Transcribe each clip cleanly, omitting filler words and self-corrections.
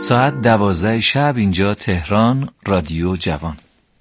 ساعت 12 شب اینجا تهران، رادیو جوان.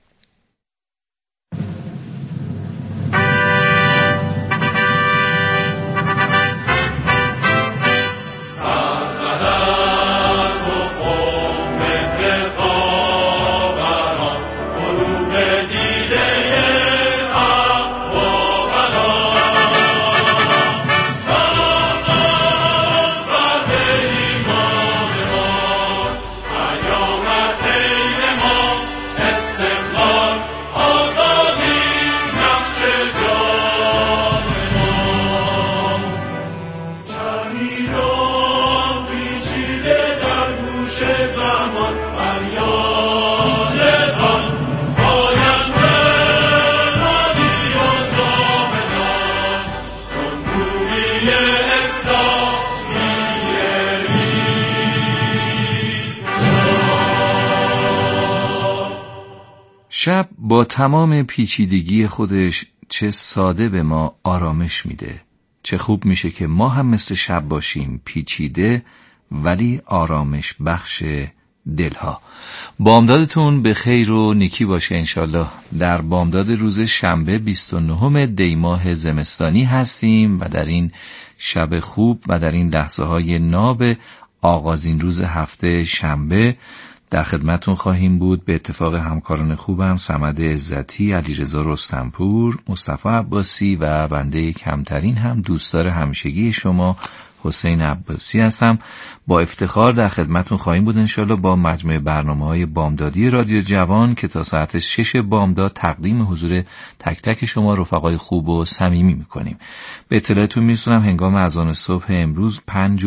شب با تمام پیچیدگی خودش چه ساده به ما آرامش میده. چه خوب میشه که ما هم مثل شب باشیم، پیچیده ولی آرامش بخش دلها. بامدادتون به خیر و نیکی باشه انشالله. در بامداد روز شنبه 29 دی ماه زمستانی هستیم و در این شب خوب و در این لحظه های ناب آغازین روز هفته شنبه در خدمتون خواهیم بود. به اتفاق همکاران خوبم صمد عزتی، علیرضا رستمپور، مصطفی عباسی و بنده کمترین هم دوستدار همیشگی شما حسین عباسی هستم. با افتخار در خدمتون خواهیم بود انشالله با مجموعه برنامه‌های بامدادی رادیو جوان که تا ساعت 6 بامداد تقدیم حضور تک تک شما رفقای خوب و صمیمی میکنیم. به اطلاعتون میرسونم هنگام اذان صبح امروز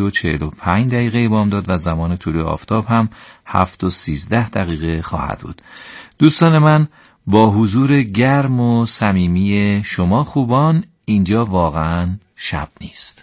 5:45 بامداد و زمان طلوع آفتاب هم 7:13 خواهد بود. دوستان من، با حضور گرم و صمیمی شما خوبان اینجا واقعا شب نیست.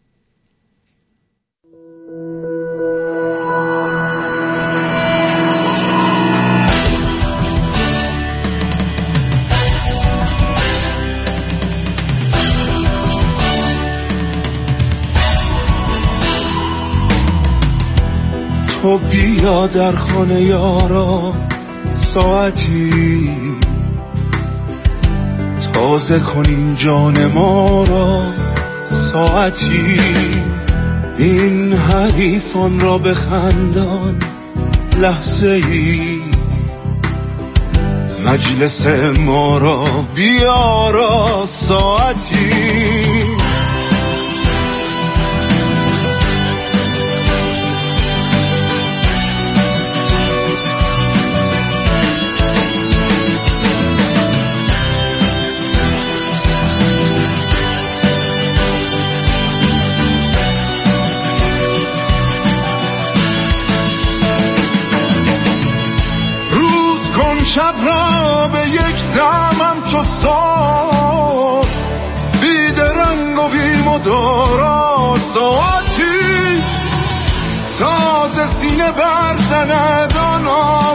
تو بیا در خانه یارا ساعتی، تازه کنیم جان ما را ساعتی، این حریفان را بخندان لحظه ای، مجلس ما را بیارا ساعتی. شب را به یک دمم چو سال، بی درنگ و بی مدارا ساعتی، تازه سینه برزند آن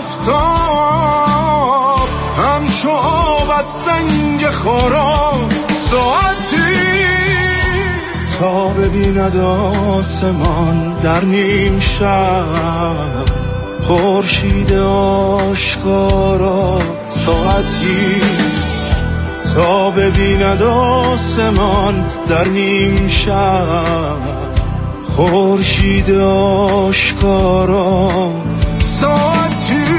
آفتاب، همچو آب از سنگ خارا ساعتی، تا ببیند آسمان در نیم شب خورشید آشکارا ساعتی، تا ببیند آسمان در نیم شب خورشید آشکارا ساعتی.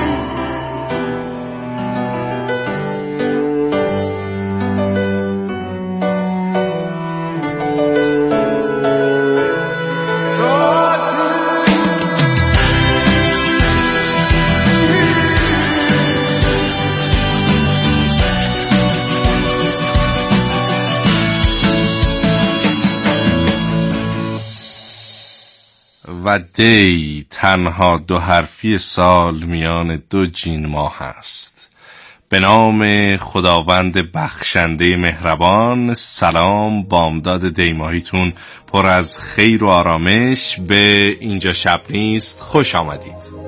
و دی تنها دو حرفی سال میان دو جین ماه است. به نام خداوند بخشنده مهربان. سلام، بامداد دی ماهیتون پر از خیر و آرامش. به اینجا شب نیست خوش آمدید.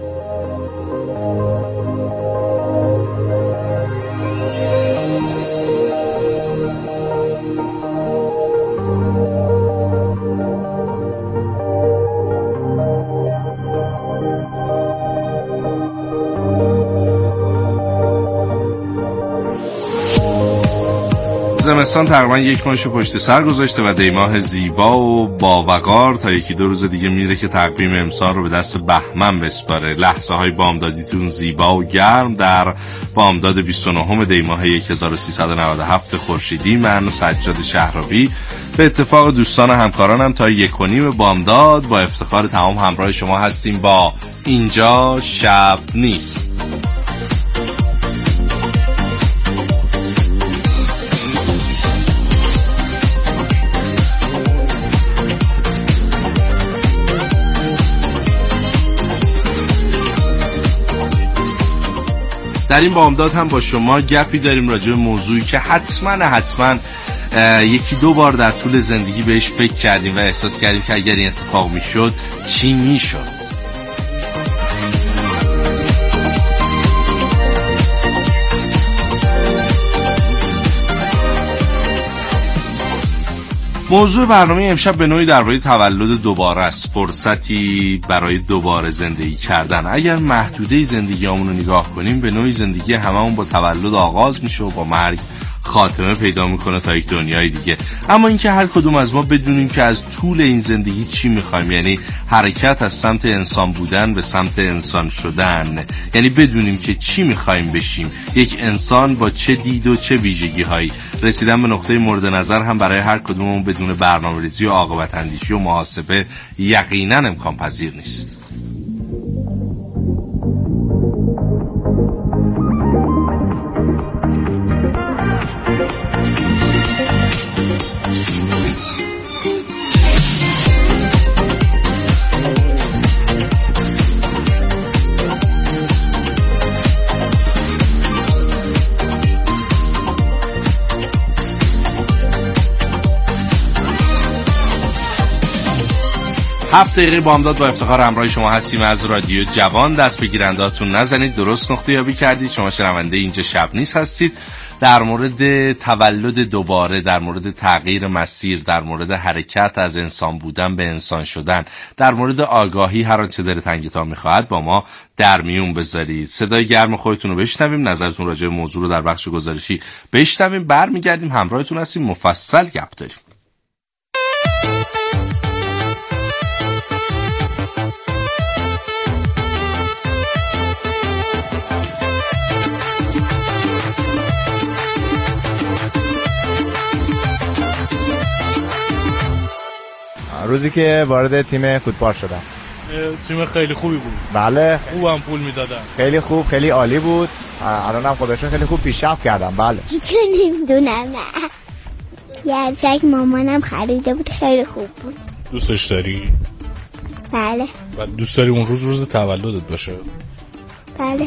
زمستان تقریبا یک ماهشو پشت سر گذاشته و دی ماه زیبا و باوقار تا یکی دو روز دیگه میره که تقویم امسال رو به دست بهمن بسپاره. لحظه های بامدادیتون زیبا و گرم در بامداد 29 دی ماه 1397 خورشیدی. من سجاد شهرابی به اتفاق دوستان و همکارانم تا 1:30 بامداد با افتخار تمام همراه شما هستیم با اینجا شب نیست. در این بامداد هم با شما گپی داریم راجع به موضوعی که حتما یکی دو بار در طول زندگی بهش فکر کردیم و احساس کردیم که اگر این اتفاق میشد چی میشد. موضوع برنامه امشب به نوعی درباره تولد دوباره است، فرصتی برای دوباره زندگی کردن. اگر محدوده زندگیامون رو نگاه کنیم به نوعی زندگی هممون با تولد آغاز میشه و با مرگ خاتمه پیدا میکنه تا یک دنیای دیگه. اما اینکه هر کدوم از ما بدونیم که از طول این زندگی چی میخوایم، یعنی حرکت از سمت انسان بودن به سمت انسان شدن، یعنی بدونیم که چی میخوایم بشیم، یک انسان با چه دید و چه ویژگی هایی. رسیدن به نقطه مورد نظر هم برای هر کدوممون بدون برنامه‌ریزی و عاقبت اندیشی و محاسبه یقینا امکان پذیر نیست. هفته دقیقه بامداد با افتخار همراه شما هستیم از رادیو جوان. دست به گیرنده‌هاتون نزنید، درست نقطه یابی کردید. شما شنونده اینجا شب نیست هستید. در مورد تولد دوباره، در مورد تغییر مسیر، در مورد حرکت از انسان بودن به انسان شدن، در مورد آگاهی، هر آنچه دلت تنگتان میخواهد با ما در میون بذارید. صدای گرم خودتون رو بشنویم، نظرتون راجع به موضوع رو در بخش گزارشی بشنویم. برمیگردیم همراهتون هستیم، مفصل گپ داریم. روزی که وارد تیم فوتبال شدم. تیم خیلی خوبی بود. بله. خوبم پول میدادن. خیلی خوب، خیلی عالی بود. الانم خودشون خیلی خوب پیشرفت کردن. بله. هیچ نمیدونم. یه عروسک مامانم خریده بود، خیلی خوب بود. دوستش داری؟ بله. و دوست داری اون روز تولدت باشه؟ بله.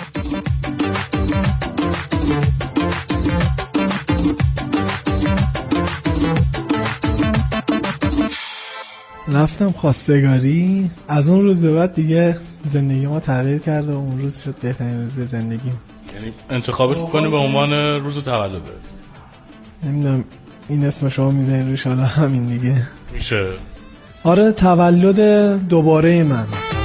رفتم خواستگاری. از اون روز به بعد دیگه زندگی ما تغییر کرد و اون روز شد بهترین روز زندگیم. یعنی انتخابش می‌کنی به عنوان روز تولدت؟ نمیدونم این اسم شما میذارین روش، حالا همین دیگه میشه. آره، تولد دوباره من.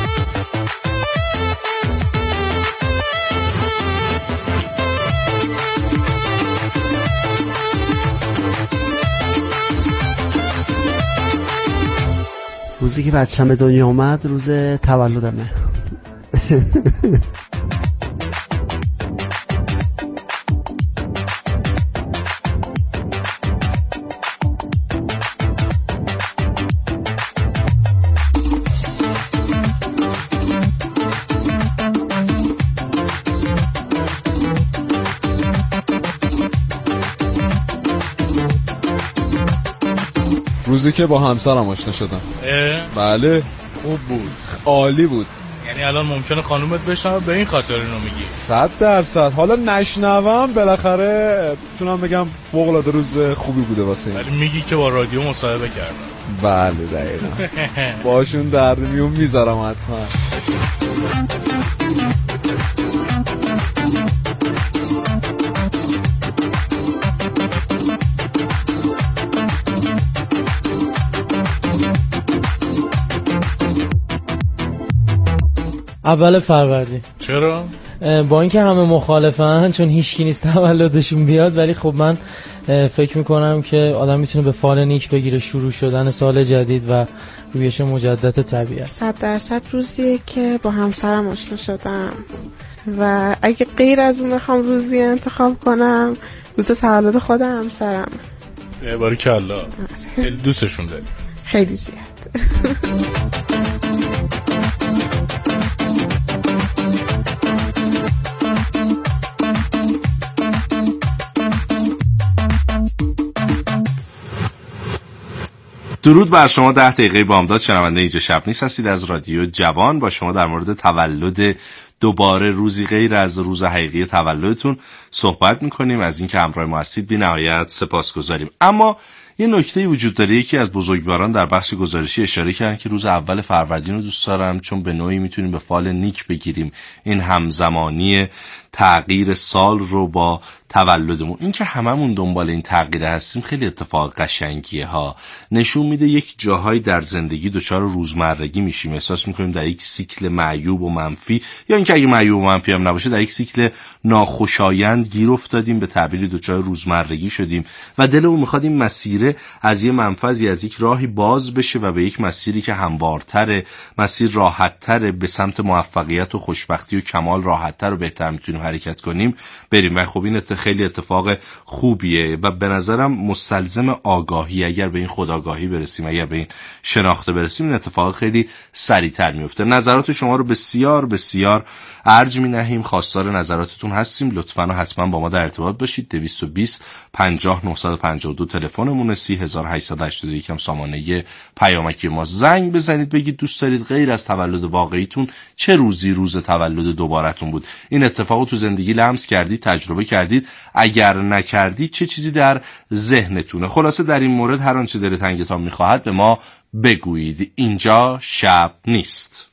روزی که بچه‌م به دنیا اومد روز تولدمه. روزی که با همسرم آشنا شدم. بله. خوب بود، عالی بود. یعنی الان ممکنه خانومت بشنوه به این خاطر اینو میگی؟ 100%. حالا نشنوم بالاخره میتونم بگم فوق العاده روز خوبی بوده واسه این. ولی میگی که با رادیو مصاحبه کردم. بله دقیقاً. باشون در میون میذارم حتما. اول فروردین. چرا؟ با اینکه همه مخالفن چون هیچکی نیست تولدشون بیاد، ولی خب من فکر میکنم که آدم میتونه به فال نیک بگیره شروع شدن سال جدید و رویش مجدد طبیعت. 100% روزیه که با همسرم آشنا شدم و اگه غیر از اون بخوام روزی انتخاب کنم، روز تولد خود همسرم. باریکالله. خیلی دوستشون داری؟ خیلی زیاد. درود بر شما. 10 دقیقه بامداد شنونده اینجا شب نیست هستید از رادیو جوان. با شما در مورد تولد دوباره روزی غیر از روز حقیقی تولدتون صحبت میکنیم. از اینکه همراه ما هستید بی نهایت سپاسگزاریم. اما یه نکته وجود داره. یکی از بزرگواران در بخش گزارشی اشاره کردن که روز اول فروردین رو دوست دارم چون به نوعی میتونیم به فال نیک بگیریم این همزمانی تغییر سال رو با تولدمون. این که هممون دنبال این تغییر هستیم خیلی اتفاق قشنگیه ها. نشون میده یک جاهای در زندگی دچار روزمرگی میشیم، احساس میکنیم در یک سیکل معیوب و منفی، یا اینکه اگه معیوب و منفی هم نباشه در یک سیکل ناخوشایند گیر افتادیم، به تعبیری دچار روزمرگی شدیم و دلمون میخواد این مسیر از یه منفذی، از یک راهی باز بشه و به یک مسیری که هموارتره، مسیر راحت‌تره، به سمت موفقیت و خوشبختی و کمال راحت‌تر و بهتر میتونیم حرکت کنیم بریم. و خب این خیلی اتفاق خوبیه و به نظرم مستلزم آگاهی. اگر به این خودآگاهی برسیم، اگر به این شناخته برسیم، این اتفاق خیلی سریعتر میفته. نظرات شما رو بسیار بسیار ارج می‌نهیم. خواستار نظراتتون هستیم. لطفاً و حتما با ما در ارتباط باشید. 220 50 952 تلفنمون، 3881 هم سامانه پیامکی ما. زنگ بزنید بگید دوست دارید غیر از تولد واقعیتون چه روزی روز تولد دوبارتون بود. این اتفاقو تو زندگی لمس کردید، تجربه کردید؟ اگر نکردید چه چیزی در ذهنتونه؟ خلاصه در این مورد هر آنچه دلتنگتان میخواهد به ما بگویید. اینجا شب نیست.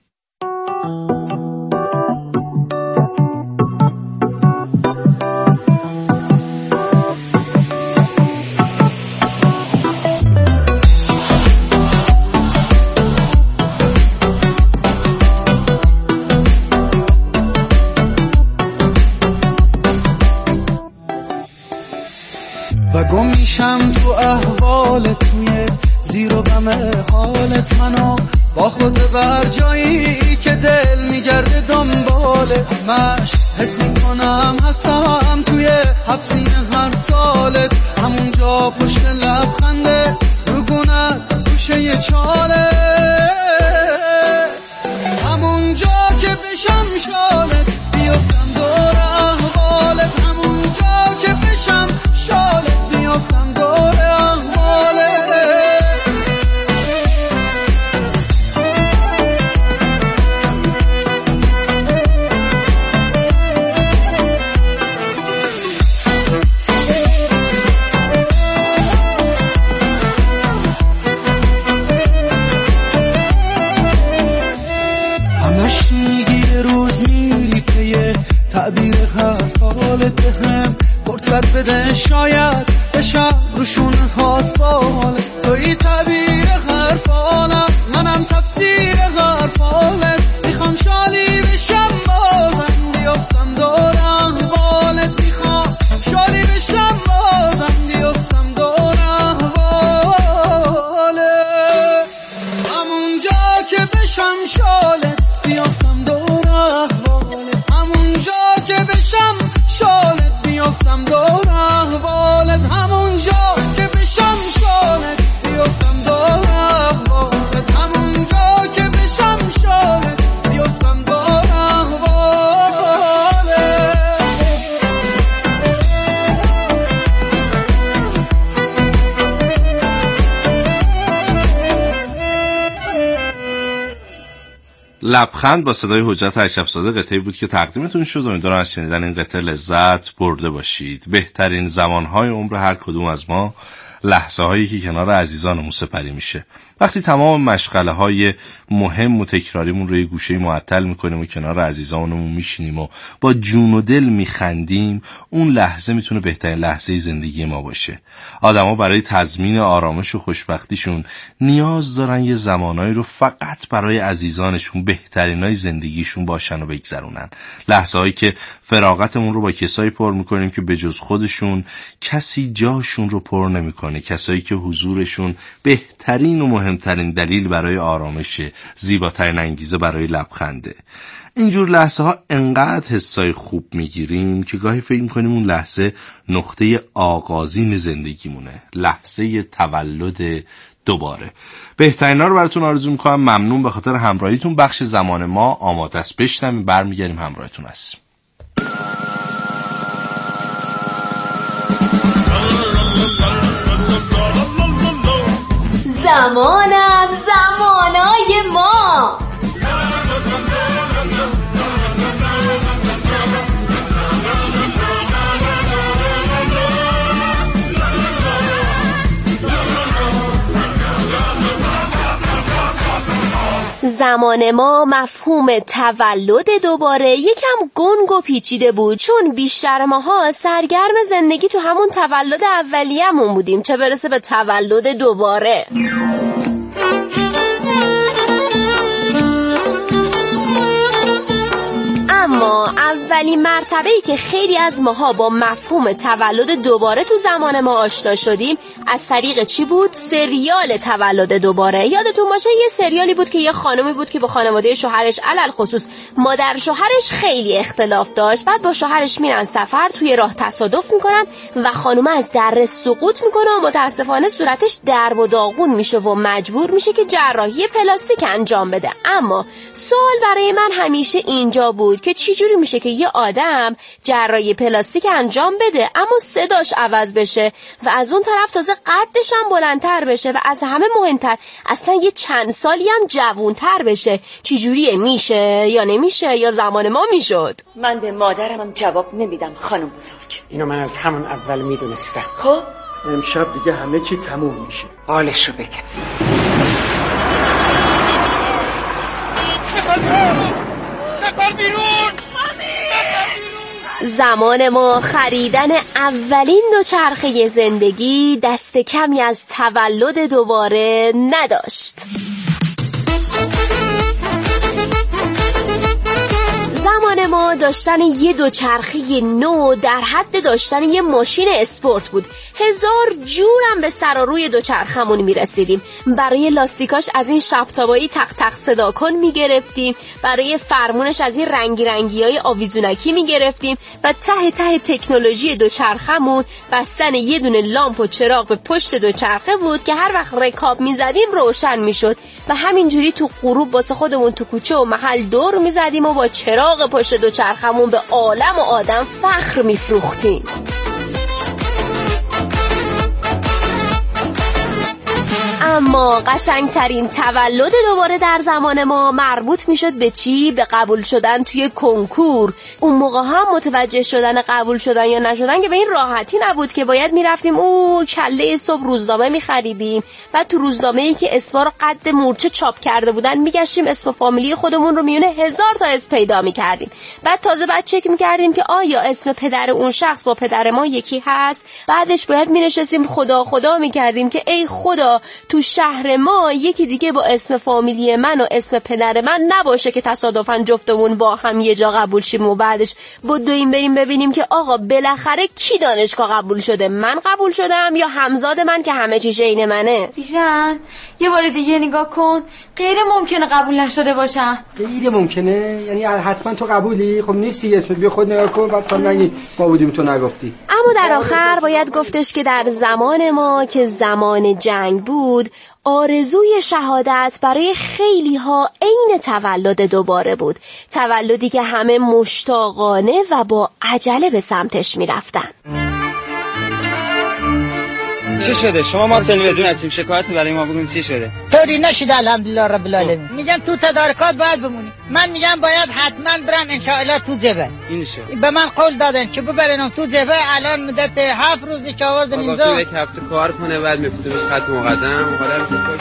و گم میشم تو احوالت، توی زیر و بم حالت، منو با خود بر جایی که دل میگرده دنبالت. مش حس میکنم هستم توی حبسین هر سالت، همونجا پشت لبخنده روگونت گوشه چاله، همونجا که بشم شالت بیفتم دور احوالت، همونجا که بشم شالت بیفتم دور احوالت. همش میگی روز میری پیه تعبیر حرفالت، هم فرصت بده شاید بشم روشون هات بالت. توی تعبیر حرفالم، منم تفسیر حرفالت، میخوام شالی بشم بازم بیفتم دور احوالت، میخوام شالی بشم بازم بیفتم دور احوالت، همونجا که بشم شالت بیفتم دور احوالت، همونجا که بشم شالت بیفتم دور احوالت، همونجا که بشم شالت بیفتم دور احوالت، همونجا که بشم شالت بیفتم دور احوالت. لبخند با صدای حجت اشرف‌زاده قطعی بود که تقدیمتون شد. امیدوارم از شنیدن این قطعه لذت برده باشید. بهترین زمانهای عمر هر کدوم از ما لحظه هایی که کنار عزیزانمون سپری میشه. وقتی تمام مشغله های مهم و تکراریمون رو یه گوشه معطل میکنیم و کنار عزیزانمون میشینیم و با جون و دل میخندیم، اون لحظه میتونه بهترین لحظه زندگی ما باشه. آدما برای تضمین آرامش و خوشبختیشون نیاز دارن یه زمانایی رو فقط برای عزیزانشون، بهترینای زندگیشون باشن و بگذرونن. لحظه هایی که فراغتمون رو با کسایی پر میکنیم که به جز خودشون کسی جاشون رو پر نمیکنه، کسایی که حضورشون بهترین و مهمترین دلیل برای آرامشه، زیباترین انگیزه برای لبخنده. اینجور لحظه ها انقدر حسای خوب میگیریم که گاهی فکر میکنیم اون لحظه نقطه آغازین زندگیمونه، لحظه تولد دوباره. بهترینا رو براتون آرزو میکنم. ممنون به خاطر همراهیتون. بخش زمان ما آماده است، بشنویم، برمیگردیم همراهتون هستیم. زمانم زمانای ما. زمان ما مفهوم تولد دوباره یکم گنگ و پیچیده بود، چون بیشتر ماها سرگرم زندگی تو همون تولد اولیه‌مون بودیم، چه برسه به تولد دوباره. اما اولین مرتبه‌ای که خیلی از ماها با مفهوم تولد دوباره تو زمان ما آشنا شدیم از طریق چی بود؟ سریال تولد دوباره. یادتون باشه یه سریالی بود که یه خانمی بود که با خانواده شوهرش، علل خصوص مادر شوهرش، خیلی اختلاف داشت. بعد با شوهرش میرن سفر، توی راه تصادف میکنن و خانم از دره سقوط میکنه و متاسفانه صورتش درب و داغون میشه و مجبور میشه که جراحی پلاستیک انجام بده. اما سوال برای من همیشه اینجا بود که چجوری میشه که یه آدم جراحی پلاستیک انجام بده اما صداش عوض بشه و از اون طرف تازه قدش هم بلندتر بشه و از همه مهمتر اصلا یه چند سالی هم جوونتر بشه؟ چجوریه؟ میشه یا نمیشه یا زمان ما میشد؟ من به مادرم هم جواب نمیدم خانم بزرگ. اینو من از همون اول میدونستم. خب امشب دیگه همه چی تموم میشه. حالشو بگم. زمان ما خریدن اولین دوچرخه زندگی دست کمی از تولد دوباره نداشت. زمان ما داشتن یه دوچرخه نو در حد داشتن یه ماشین اسپورت بود. هزار جورم به سر و روی دوچرخمون میرسیدیم. برای لاستیکاش از این شبتابایی تق تق صدا کن میگرفتیم، برای فرمونش از این رنگی رنگی های آویزونکی میگرفتیم و ته ته تکنولوژی دوچرخمون بستن یه دونه لامپ و چراغ به پشت دوچرخه بود که هر وقت رکاب میزدیم روشن میشد و همینجوری تو غروب واسه خودمون تو کوچه و محل دور میزدیم و با چراغ پشت دوچرخمون به عالم و آدم فخر میفروختیم. اما قشنگترین تولد دوباره در زمان ما مربوط میشد به چی؟ به قبول شدن توی کنکور. اون موقع هم متوجه شدن قبول شدن یا نشدن که به این راحتی نبود که باید میرفتیم کله صبح روزنامه میخریدیم، بعد تو روزنامه‌ای که اسما رو قد مورچه چاپ کرده بودن میگشتیم اسم فامیلی خودمون رو میونه 1000 تا اسم پیدا میکردیم، بعد چک میکردیم که آیا اسم پدر اون شخص با پدر ما یکی هست. بعدش باید مینشستیم خدا میکردیم که ای خدا تو شهر ما یکی دیگه با اسم فامیلی من و اسم پدر من نباشه که تصادفاً جفتمون با هم یه جا قبول شیم و بعدش بدویم بریم ببینیم که آقا بالاخره کی دانشگاه قبول شده، من قبول شدم یا همزاد من که همه چیز عین منه. بیژن یه بار دیگه نگاه کن، غیر ممکنه قبول نشده باشم. غیر ممکنه؟ یعنی حتما تو قبولی؟ خب نیستی، اسمت بیا خود نگاه کن بعد تا نگی ما بودیم تو نگفتی. اما در آخر باید گفتش که در زمان ما که زمان جنگ بود آرزوی شهادت برای خیلی ها عین تولد دوباره بود، تولدی که همه مشتاقانه و با عجله به سمتش می رفتن. چی شده؟ شما ما تلویزیون هستیم، شکایتی برای ما بگین چی شده؟ طوری نشده الحمدلله رب العالمین. میگن تو تدارکات باید بمونی، من میگم باید حتما برم ان شاء الله تو زبه. این شو به من قول دادن که ببرنم تو زبه. الان مدت 7 روز که آوردن اینجا. یک هفته کار کنه بعد میفرستیمش خط مقدم. حالا تو خوش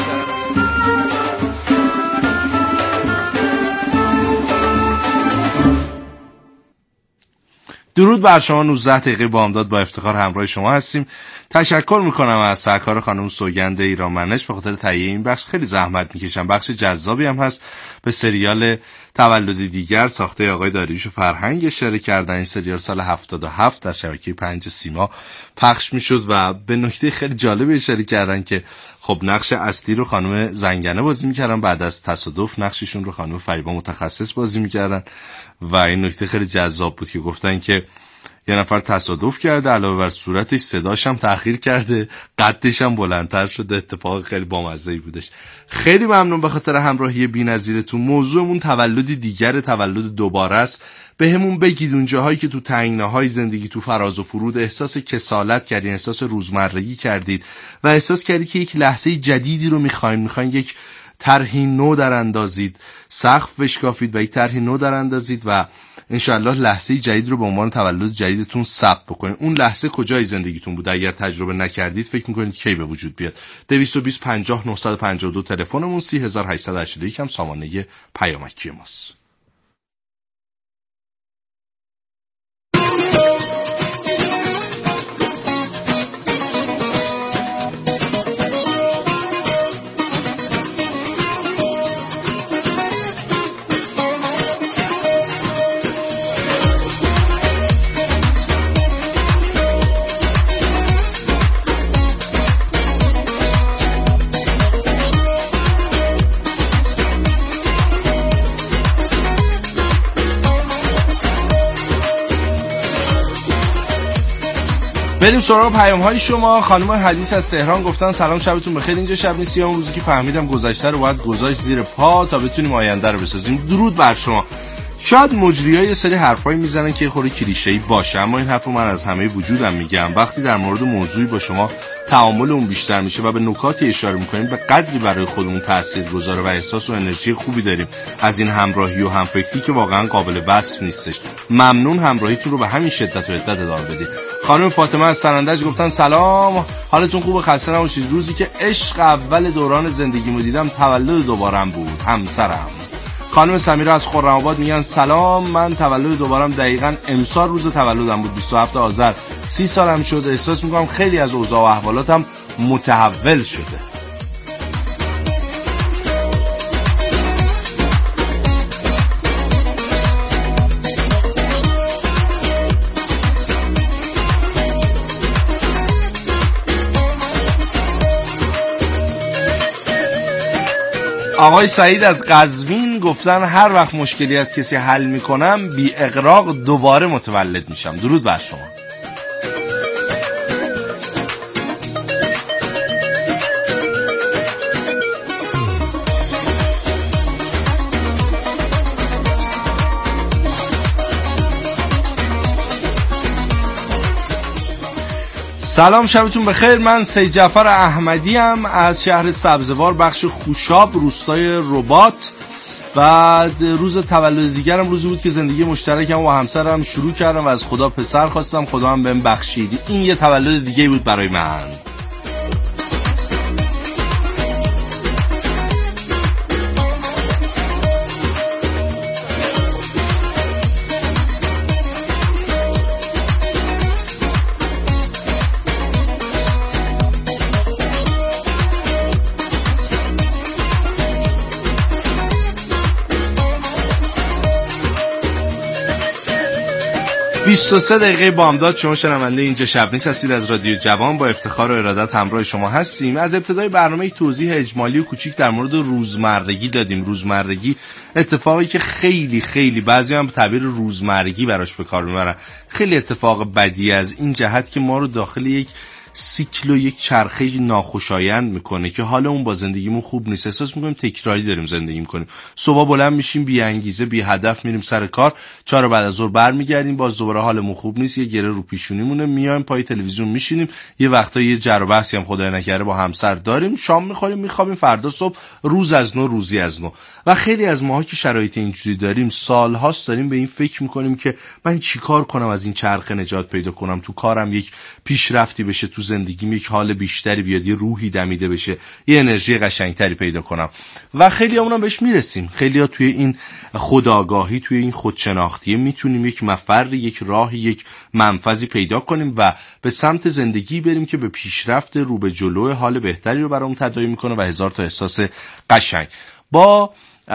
درود بر شما. 19 دقیقه بامداد با افتخار همراه شما هستیم. تشکر میکنم از سرکار خانم سوگند ایرانمنش به خاطر تهیه این بخش. خیلی زحمت میکشن، بخش جذابی هم هست. به سریال تولد دیگر ساخته آقای داریوش فرهنگ اشاره کردن. این سریال سال 77 از شبکه 5 سیما پخش میشد و به نکته خیلی جالبی اشاره کردن که خب نقش اصلی رو خانم زنگنه بازی میکردن، بعد از تصادف نقششون رو خانم فریبا متخصص بازی میکردن و این نکته خیلی جذاب بود که گفتن که یه نفر تصادف کرده، علاوه بر صورتش صداش هم تأخیر کرده، قدش هم بلندتر شده. اتفاق خیلی بامزه‌ای بودش. خیلی ممنون به خاطر همراهی بی‌نظیرتون. موضوعمون تولد دیگر، تولد دوباره است. بهمون بگید اون جاهایی که تو تنگناهای زندگی، تو فراز و فرود احساس کسالت کردین، احساس روزمرگی کردید و احساس کردید که یک لحظه جدیدی رو میخواین یک طرحی نو در اندازید، سقف بشکافید و یک طرحی نو در اندازید و انشاءالله لحظه جدید رو به عنوان تولد جدیدتون ثبت بکنید. اون لحظه کجای زندگیتون بوده؟ اگر تجربه نکردید فکر میکنید کی به وجود بیاد؟ 220 50 952 تلفنمون، 3881 هم سامانه پیامکی ماست. بریم سراغ پیام‌های شما. خانم حدیث از تهران گفتن سلام، شبتون بخیر. اینجا شب نیست، اون روزی که فهمیدم گذشته رو باید گذاشت زیر پا تا بتونیم آینده رو بسازیم. درود بر شما. شاید مجری‌ها یه سری حرفایی میزنن که خود کلیشه‌ای باشه، اما این حرفو من از همه وجودم میگم. وقتی در مورد موضوعی با شما تعامل اون بیشتر میشه و به نکاتی اشاره میکنیم، به قدری برای خودمون تاثیرگذاره و احساس و انرژی خوبی داریم از این همراهی و همفکری که واقعا قابل وصف نیستش. ممنون، همراهیتون رو به همین شدت و عدت ادامه بدید. خانم فاطمه از سرندج گفتن سلام، حالتون خوبه؟ خسته نباشید. روزی که عشق اول دوران زندگیمو دیدم تولد دوبارم بود، همسرم. خانم سمیرا از خرم‌آباد میگن سلام، من تولد دوبارم دقیقاً امسال روز تولدم بود، 27 آذر، 30 سالم شده. احساس میکنم خیلی از اوضاع و احوالاتم متحول شده. آقای سعید از قزوین گفتن هر وقت مشکلی از کسی حل میکنم بی اغراق دوباره متولد میشم. درود بر شما. سلام، شبتون بخیر. من سید جعفر احمدی ام از شهر سبزوار، بخش خوشاب، روستای رباط. بعد روز تولد دیگرم روزی بود که زندگی مشترکم و همسرم شروع کردم و از خدا پسر خواستم، خدا هم بهم بخشید. این یه تولد دیگه بود برای من. سه دقیقه بامداد. شما شنونده اینجا شب نیست هستید از رادیو جوان. با افتخار و ارادت همراه شما هستیم. از ابتدای برنامه یک توضیح اجمالی و کوچیک در مورد روزمرگی دادیم. روزمرگی اتفاقی که خیلی بعضی هم تعبیر روزمرگی براش به کار میبرن، خیلی اتفاق بدی از این جهت که ما رو داخل یک سیکل و یک چرخه ناخوشایند میکنه که حال اون با زندگیمون خوب نیست. احساس میکنیم تکراری داریم زندگی میکنیم. صبح بلند میشیم بی انگیزه بی هدف میریم سر کار، 4 بعد از ظهر برمیگردیم باز دوباره حالمون خوب نیست، یه گره رو پیشونیمونه، میایم پای تلویزیون میشینیم، یه وقتا یه جر و بحثی هم خدای نکرده با همسر داریم، شام میخوریم میخوابیم، فردا صبح روز از نو روزی از نو. و خیلی از ماها که شرایط اینجوری داریم سالهاست داریم به این فکر میکنیم که من چیکار کنم از این چرخه نجات پیدا کنم، تو کارم یک پیشرفتی بشه، تو زندگیم یک حال بیشتری بیاد، یه روحی دمیده بشه، یه انرژی قشنگتری پیدا کنم. و خیلی همونم بهش میرسیم. خیلی‌ها توی این خودآگاهی، توی این خودشناختی میتونیم یک مفر، یک راه، یک منفذی پیدا کنیم و به سمت زندگی بریم که به پیشرفت رو به جلو حال بهتری رو برامون تداعی میکنه و هزار تا احساس قشنگ. با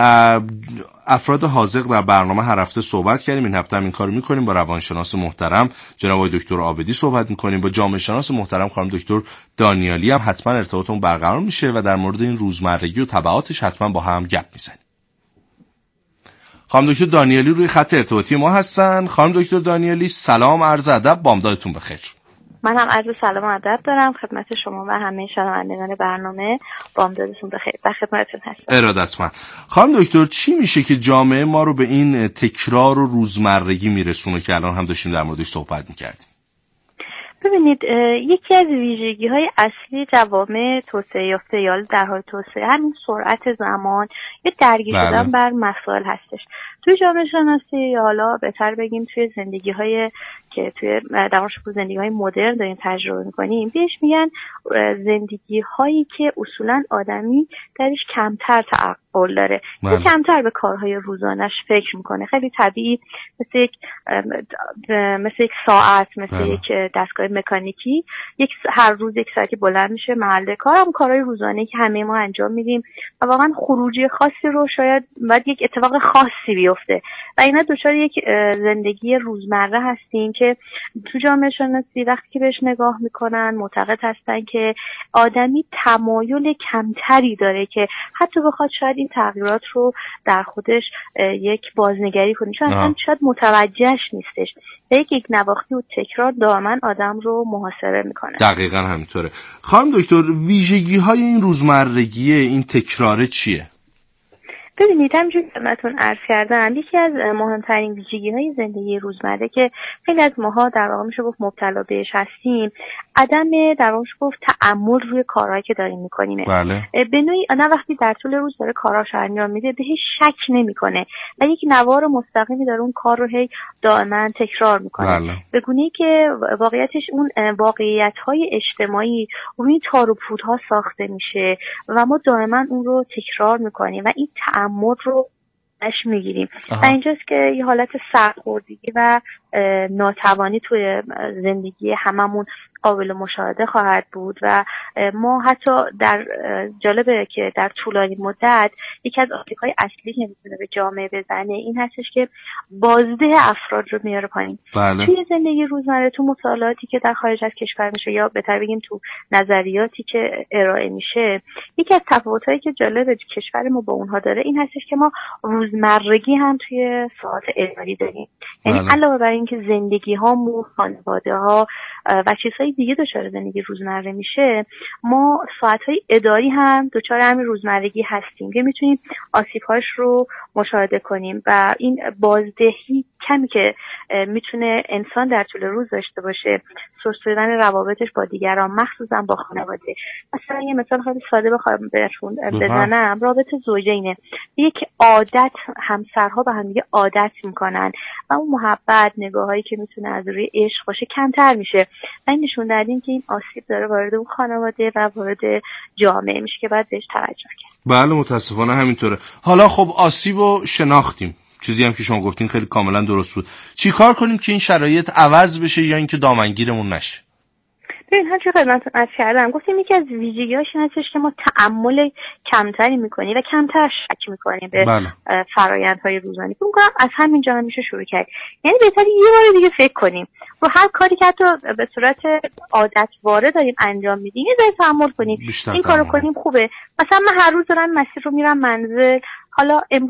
افراد حاضق در برنامه هر هفته صحبت کردیم. این هفته هم این کارو میکنیم. با روانشناس محترم جناب آقای دکتر عابدی صحبت میکنیم. با جامعه شناس محترم خانم دکتر دانیالی هم حتما ارتباطمون برقرار میشه و در مورد این روزمرگی و تبعاتش حتما با هم گپ میزنیم. خانم دکتر دانیالی روی خط ارتباطی ما هستن. خانم دکتر دانیالی سلام، عرض ادب، بامدادتون بخیر. من هم عرض سلام و ادب دارم خدمت شما و همه شنوندگان برنامه. بامدادتون بخیر. در خدمتتون هستم. ارادتمند. خانم دکتر چی میشه که جامعه ما رو به این تکرار و روزمرگی میرسونه که الان هم داشتیم در موردش صحبت میکردیم؟ ببینید، یکی از ویژگی‌های اصلی جوامع توسعه یافته یا در حال توسعه همین سرعت زمان یا درگیر شدن بر مسائل هستش. توی جامعه شناسی یا حالا بهتر بگیم توی زندگی‌های که توی در واقع زندگی‌های مدرن داریم تجربه می‌کنیم، بهش میگن زندگی‌هایی که اصولاً آدمی درش کمتر تعقل داره، کمتر به کارهای روزانه‌اش فکر می‌کنه. خیلی طبیعی مثل یک ساعت، مثل یک دستگاه مکانیکی، هر روز یک ساعتی بلند میشه محل کار، هم کارهای روزانه‌ای که همه ما انجام میدیم و واقعاً خروجی خاصی رو شاید بعد یک اتفاق خاصی بیفته و اینا دچار یک زندگی روزمره هستیم که تو جامعه شناسی وقتی که بهش نگاه میکنن معتقد هستن که آدمی تمایل کمتری داره که حتی بخواد شاید این تغییرات رو در خودش یک بازنگری کنه، چون اصلا شاید متوجهش نیستش و یک نواختی و تکرار دائما آدم رو محاصره میکنه. دقیقاً همینطوره. خانم دکتر ویژگی های این روزمرگی این تکراره چیه؟ ببینید، همونجوری که خدمتتون عرض کردم، یکی از مهمترین ویژگی‌های زندگی روزمره که خیلی از ماها در واقع میشه گفت مبتلا بهش هستیم، عدم در واقع گفت تأمل روی کارهایی که داریم می‌کنیم. بله. به نوعی آدم وقتی در طول روز داره کاراش انجام میده بهش شک نمی‌کنه و یک نوار مستقیمی داره اون کار رو هی دائما تکرار می‌کنه. بله. به گونه‌ای که واقعیتش اون واقعیت‌های اجتماعی روی تار و پودها ساخته میشه و ما دائما اون رو تکرار می‌کنیم و این تعمد رو نش میگیریم و اینجاست که یه حالت سرخوردگی و ناتوانی توی زندگی هممون قابل مشاهده خواهد بود و ما حتی در جالبه که در طولانی مدت یکی از آسیب‌های اصلی که میتونه به جامعه بزنه این هستش که بازده افراد رو میاره پایین. بله. توی زندگی روزمره، تو مطالعاتی که در خارج از کشور میشه یا بهتر بگیم تو نظریاتی که ارائه میشه، یکی از تفاوت‌هایی که جالب کشور ما با اونها داره این هستش که ما روزمرگی هم توی ساعات اداری داریم. یعنی علاوه بر اینکه زندگی هامون، خانواده ها و چیزهای دیگه دچار زندگی روزمره میشه، ما ساعتهای اداری هم دچار همین روزمرگی هستیم که میتونیم آسیب‌هاش رو مشاهده کنیم و این بازدهی کمی که میتونه انسان در طول روز داشته باشه، سوس شدن روابطش با دیگران، مخصوصا با خانواده. مثلا یه مثال خیلی ساده بخوام بهتون بزنم، رابطه زوجینه. یک عادت، همسرها به هم دیگه عادت میکنن و اون محبت، نگاهایی که میتونه از روی عشق باشه کمتر میشه و این نشون دادیم که این آسیب داره وارد اون خانواده و وارد جامعه میشه که باید بهش توجه کرد. بله متاسفانه همینطوره. حالا خب آسیبو شناختیم، چیزی هم که شما گفتین خیلی کاملا درست بود. چی کار کنیم که این شرایط عوض بشه یا اینکه دامنگیرمون نشه؟ ببین، همچون خدمتتون عرض کردم، گفتیم یکی از ویژگی‌هاش این هستش که ما تأمل کمتری می‌کنیم و کمتر شک می‌کنیم به فرآیندهای روزانه. فکر می‌کنم از همینجا هم میشه شروع کرد. یعنی بهتره یه بار دیگه فکر کنیم رو هر کاری که حتی به صورت عادتواره داریم انجام میدیم، یه ذره تأمل کنیم. این کارو کنیم خوبه. مثلا من هر روز دارم مسیر رو میرم منزل، حالا امروز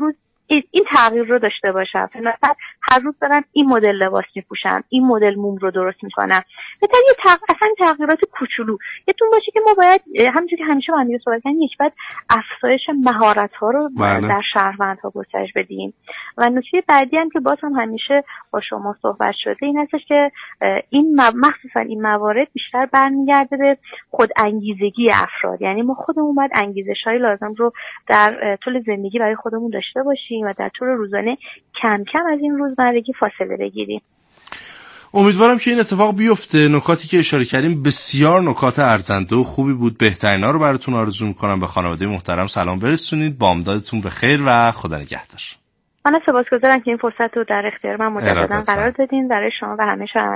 این تغییر رو داشته باشم. مثلا هر روز دارم این مدل لباس میپوشم، این مدل موم رو درست میکنم. مثلا اصلا تغییرات کوچولو یادتون باشه که ما باید همونجوری که همیشه با هم صحبت کردیم یک بعد افزایش مهارت‌ها رو در شهروندها گسترش بدیم. و نکته بعدی هم که باز هم همیشه با شما صحبت شده این هستش که این مخصوصا این موارد بیشتر برمیگرده به خود انگیزگی افراد. یعنی ما خودمون باید انگیزش‌های لازم رو در طول زندگی برای خودمون داشته باشیم و در طول روزانه کم کم از این روزمرگی فاصله بگیریم. امیدوارم که این اتفاق بیفته. نکاتی که اشاره کردیم بسیار نکات ارزنده و خوبی بود. بهترینا رو براتون آرزو می‌کنم. به خانواده محترم سلام برسونید. بامدادتون بخیر و خدا نگهدار. من سپاسگزارم که این فرصت رو در اختیار من مجددا قرار دادین. برای شما و همه